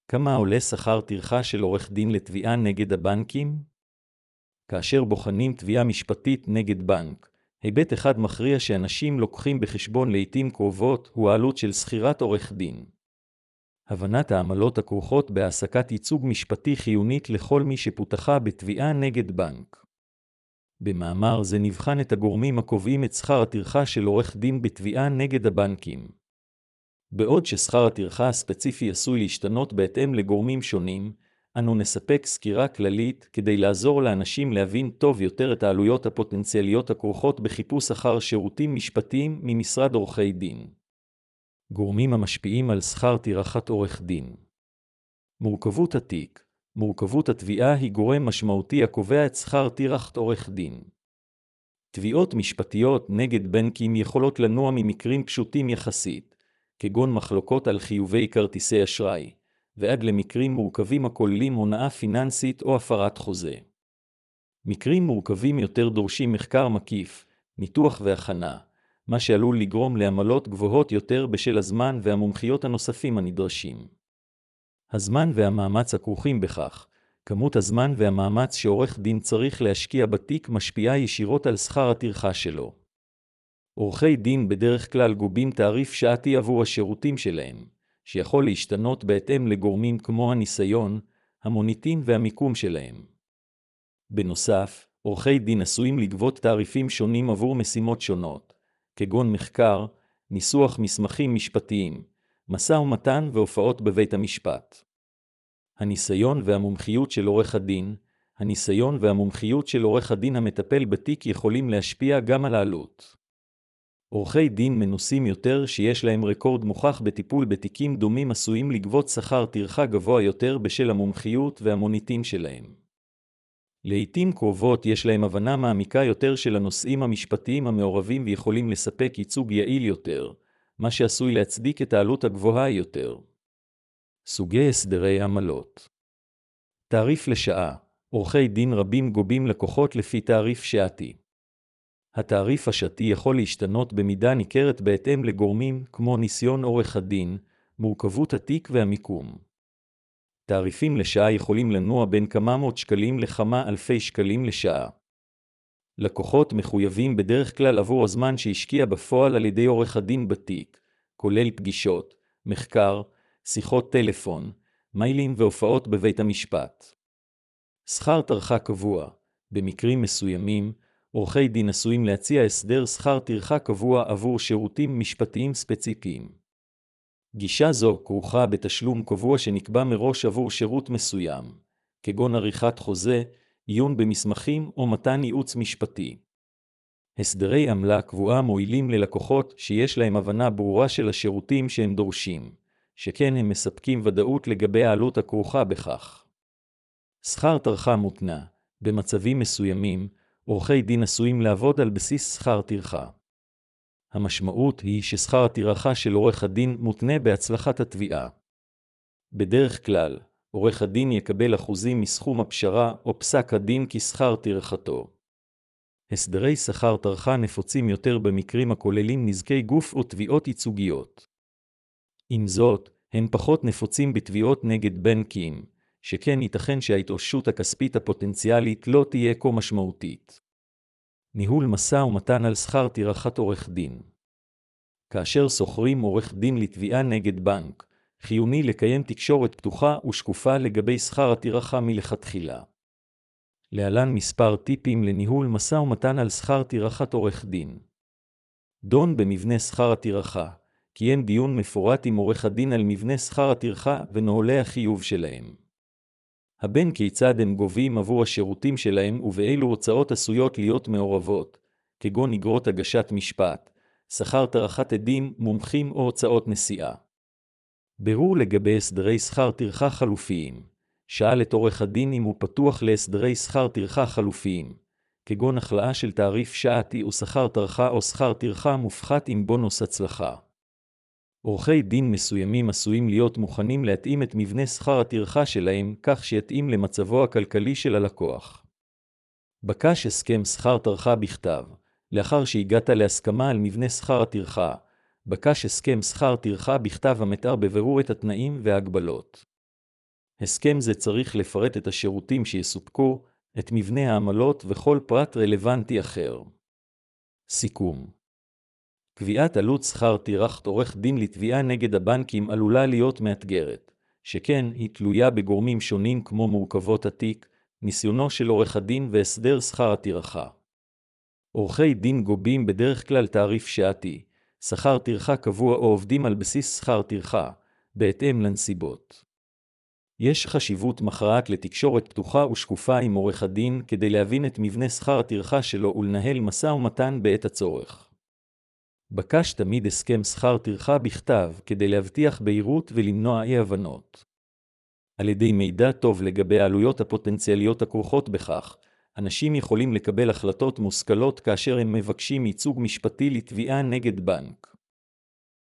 כמה עולה שכר טרחה של עורך דין לתביעה נגד הבנקים? כאשר בוחנים תביעה משפטית נגד בנק, היבט אחד מכריע שאנשים לוקחים בחשבון לעתים קרובות הוא העלות של שכירת עורך דין. הבנת העמלות הכרוכות בהעסקת ייצוג משפטי חיונית לכל מי שפותחה בתביעה נגד בנק. במאמר זה נבחן את הגורמים הקובעים את שכר הטרחה של עורך דין בתביעה נגד הבנקים. בעוד ששכר הטרחה הספציפי עשוי להשתנות בהתאם לגורמים שונים, אנו נספק סקירה כללית כדי לעזור לאנשים להבין טוב יותר את העלויות הפוטנציאליות הכרוכות בחיפוש אחר שירותים משפטיים ממשרד עורכי דין. גורמים המשפיעים על שכר טרחת עורך דין. מורכבות התיק. מורכבות התביעה היא גורם משמעותי הקובע את שכר טרחת עורך דין. תביעות משפטיות נגד בנקים יכולות לנוע ממקרים פשוטים יחסית, כגון מחלוקות על חיובי כרטיסי אשראי, ועד למקרים מורכבים הכוללים הונאה פיננסית או הפרת חוזה. מקרים מורכבים יותר דורשים מחקר מקיף, ניתוח והכנה, מה שעלול לגרום לעמלות גבוהות יותר בשל הזמן והמומחיות הנוספים הנדרשים. הזמן והמאמץ הכרוכים בכך. כמות הזמן והמאמץ שעורך דין צריך להשקיע בתיק משפיעה ישירות על שכר הטרחה שלו. עורכי דין בדרך כלל גובים תעריף שעתי עבור השירותים שלהם, שיכול להשתנות בהתאם לגורמים כמו הניסיון, המוניטין והמיקום שלהם. בנוסף, עורכי דין עשויים לגבות תעריפים שונים עבור משימות שונות, כגון מחקר, ניסוח מסמכים משפטיים, משא ומתן והופעות בבית המשפט. הניסיון והמומחיות של עורך הדין. הניסיון והמומחיות של עורך הדין המטפל בתיק יכולים להשפיע גם על העלות. עורכי דין מנוסים יותר שיש להם רקורד מוכח בטיפול בתיקים דומים עשויים לגבות שכר טרחה גבוה יותר בשל המומחיות והמוניטין שלהם. לעתים קרובות יש להם הבנה מעמיקה יותר של הנושאים המשפטיים המעורבים ויכולים לספק ייצוג יעיל יותר, מה שעשוי להצדיק את העלות הגבוהה יותר. סוגי הסדרי עמלות. תעריף לשעה. עורכי דין רבים גובים לקוחות לפי תעריף שעתי. התעריף השעתי יכול להשתנות במידה ניכרת בהתאם לגורמים כמו ניסיון עורך הדין, מורכבות התיק והמיקום. תעריפים לשעה יכולים לנוע בין כמה מאות שקלים לכמה אלפי שקלים לשעה. לקוחות מחויבים בדרך כלל עבור הזמן שהשקיע בפועל על ידי עורך הדין בתיק, כולל פגישות, מחקר, שיחות טלפון, מיילים והופעות בבית המשפט. שכר טרחה קבוע. במקרים מסוימים, עורכי דין עשויים להציע הסדר שכר טרחה קבוע עבור שירותים משפטיים ספציפיים. גישה זו כרוכה בתשלום קבוע שנקבע מראש עבור שירות מסוים, כגון עריכת חוזה, עיון במסמכים או מתן ייעוץ משפטי. הסדרי עמלה קבועה מועילים ללקוחות שיש להם הבנה ברורה של השירותים שהם דורשים, שכן הם מספקים ודאות לגבי העלות הכרוכה בכך. שכר טרחה מותנה. במצבים מסוימים, עורכי דין עשויים לעבוד על בסיס שכר טרחה. המשמעות היא ששכר הטרחה של עורך הדין מותנה בהצלחת התביעה. בדרך כלל, עורך הדין יקבל אחוזים מסכום הפשרה או פסק הדין כשכר טרחתו. הסדרי שכר טרחה נפוצים יותר במקרים הכוללים נזקי גוף או תביעות ייצוגיות. עם זאת, הם פחות נפוצים בתביעות נגד בנקים, שכן ייתכן שההתאוששות הכספית הפוטנציאלית לא תהיה כה משמעותית. ניהול משא ומתן על שכר טרחת עורך דין. כאשר שוכרים עורך דין לתביעה נגד בנק, חיוני לקיים תקשורת פתוחה ושקופה לגבי שכר הטרחה מלכתחילה. להלן מספר טיפים לניהול משא ומתן על שכר טרחת עורך דין. דון במבנה שכר הטרחה. קיים דיון מפורט עם עורך הדין על מבנה שכר הטרחה ונוהלי החיוב שלהם. הבן כיצד הם גובים עבור השירותים שלהם ובאילו הוצאות עשויות להיות מעורבות, כגון אגרות הגשת משפט, שכר טרחת עדים, מומחים או הוצאות נסיעה. בירור לגבי הסדרי שכר טרחה חלופיים. שאל את עורך הדין אם הוא פתוח להסדרי שכר טרחה חלופיים, כגון החלאה של תעריף שעתי או שכר טרחה או שכר טרחה מופחת עם בונוס הצלחה. עורכי דין מסוימים עשויים להיות מוכנים להתאים את מבנה שכר הטרחה שלהם כך שיתאים למצבו הכלכלי של הלקוח. בקש הסכם שכר טרחה בכתב. לאחר שהגעת להסכמה על מבנה שכר הטרחה, בקש הסכם שכר טרחה בכתב המתאר בבירור את התנאים וההגבלות. הסכם זה צריך לפרט את השירותים שיסופקו, את מבנה העמלות וכל פרט רלוונטי אחר. סיכום. קביעת עלות שכר טרחת עורך דין לתביעה נגד הבנקים עלולה להיות מאתגרת, שכן היא תלויה בגורמים שונים כמו מורכבות התיק, ניסיונו של עורך הדין והסדר שכר הטרחה. עורכי דין גובים בדרך כלל תעריף שעתי, שכר טרחה קבוע או עובדים על בסיס שכר טרחה, בהתאם לנסיבות. יש חשיבות מכרעת לתקשורת פתוחה ושקופה עם עורך הדין כדי להבין את מבנה שכר הטרחה שלו ולנהל משא ומתן בעת הצורך. בקש תמיד הסכם שכר טרחה בכתב כדי להבטיח בהירות ולמנוע אי-הבנות. על ידי מידע טוב לגבי העלויות הפוטנציאליות הכרוכות בכך, אנשים יכולים לקבל החלטות מושכלות כאשר הם מבקשים ייצוג משפטי לתביעה נגד בנק.